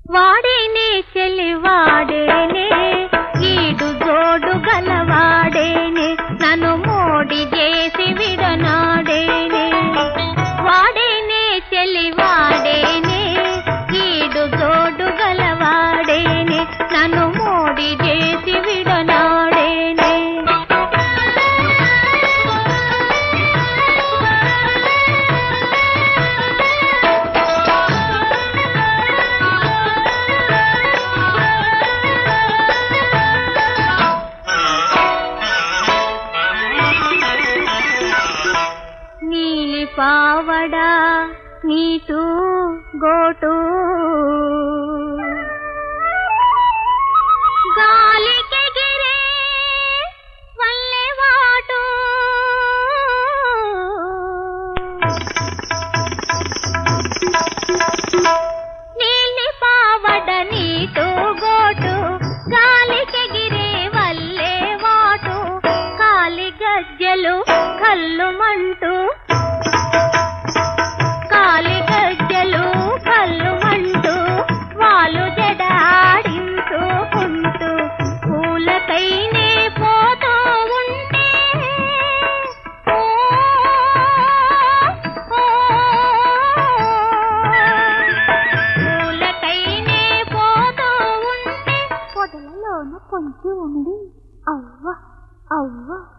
వాడేనే చెలివాడేనే ఈడు జోడు గలవాడేనే నన్ను మోడి చేసి విడనాడేనే వాడేనే చెలివాడేనే ఈడు జోడు గలవాడేనే నన్ను మోడి చేసి విడనాడేనే పావడా నీటు గోటు గాలికెగిరే వల్లెవాటు నీలి పావడ నీటు గోటు గాలికెగిరే వల్లెవాటు కాలి గజ్జలు కల్లుమంటూ కొంచెం ఉండి అవ్వ అవ్వ